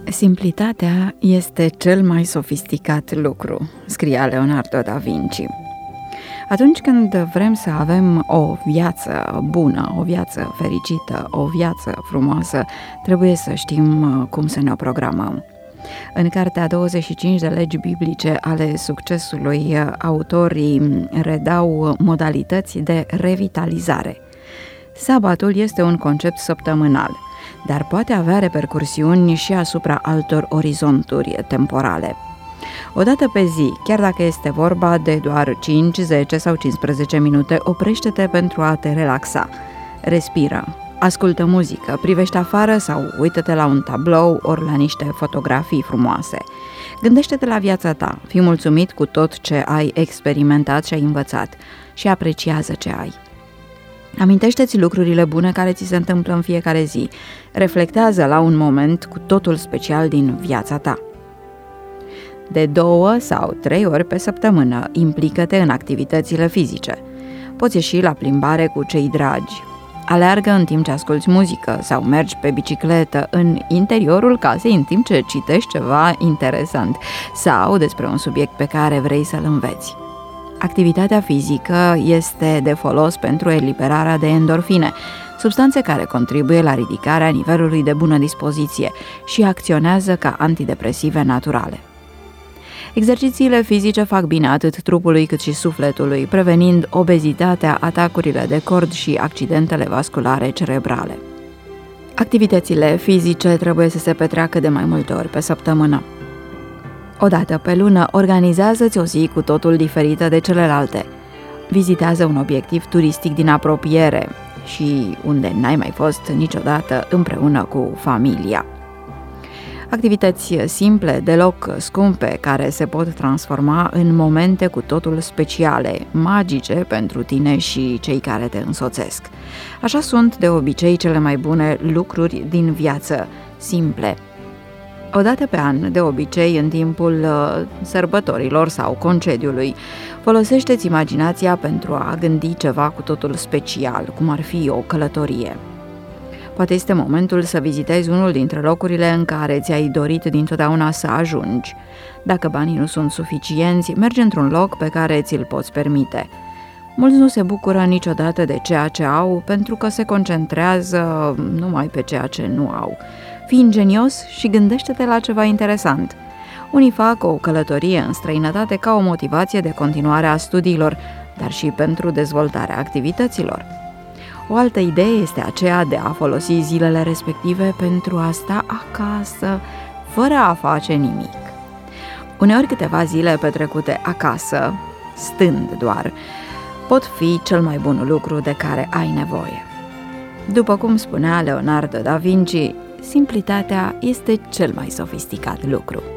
Simplitatea este cel mai sofisticat lucru, scria Leonardo da Vinci. Atunci când vrem să avem o viață bună, o viață fericită, o viață frumoasă, trebuie să știm cum să ne o programăm. În cartea 25 de legi biblice ale succesului, autorii redau modalități de revitalizare. Sabatul este un concept săptămânal, dar poate avea repercursiuni și asupra altor orizonturi temporale. O dată pe zi, chiar dacă este vorba de doar 5, 10 sau 15 minute, oprește-te pentru a te relaxa. Respiră, ascultă muzică, privește afară sau uită-te la un tablou ori la niște fotografii frumoase. Gândește-te la viața ta, fii mulțumit cu tot ce ai experimentat și ai învățat și apreciază ce ai. Amintește-ți lucrurile bune care ți se întâmplă în fiecare zi. Reflectează la un moment cu totul special din viața ta. De 2 sau 3 ori pe săptămână, implică-te în activitățile fizice. Poți ieși la plimbare cu cei dragi. Aleargă în timp ce asculți muzică sau mergi pe bicicletă în interiorul casei în timp ce citești ceva interesant sau despre un subiect pe care vrei să-l înveți. Activitatea fizică este de folos pentru eliberarea de endorfine, substanțe care contribuie la ridicarea nivelului de bună dispoziție și acționează ca antidepresive naturale. Exercițiile fizice fac bine atât trupului cât și sufletului, prevenind obezitatea, atacurile de cord și accidentele vasculare cerebrale. Activitățile fizice trebuie să se petreacă de mai multe ori pe săptămână. O dată pe lună, organizează-ți o zi cu totul diferită de celelalte. Vizitează un obiectiv turistic din apropiere și unde n-ai mai fost niciodată împreună cu familia. Activități simple, deloc scumpe, care se pot transforma în momente cu totul speciale, magice pentru tine și cei care te însoțesc. Așa sunt de obicei cele mai bune lucruri din viață, simple. O dată pe an, de obicei în timpul sărbătorilor sau concediului, folosește-ți imaginația pentru a gândi ceva cu totul special, cum ar fi o călătorie. Poate este momentul să vizitezi unul dintre locurile în care ți-ai dorit dintotdeauna să ajungi. Dacă banii nu sunt suficienți, mergi într-un loc pe care ți-l poți permite. Mulți nu se bucură niciodată de ceea ce au pentru că se concentrează numai pe ceea ce nu au. Fii ingenios și gândește-te la ceva interesant. Unii fac o călătorie în străinătate ca o motivație de continuare a studiilor, dar și pentru dezvoltarea activităților. O altă idee este aceea de a folosi zilele respective pentru a sta acasă, fără a face nimic. Uneori câteva zile petrecute acasă, stând doar, pot fi cel mai bun lucru de care ai nevoie. După cum spunea Leonardo da Vinci, simplitatea este cel mai sofisticat lucru.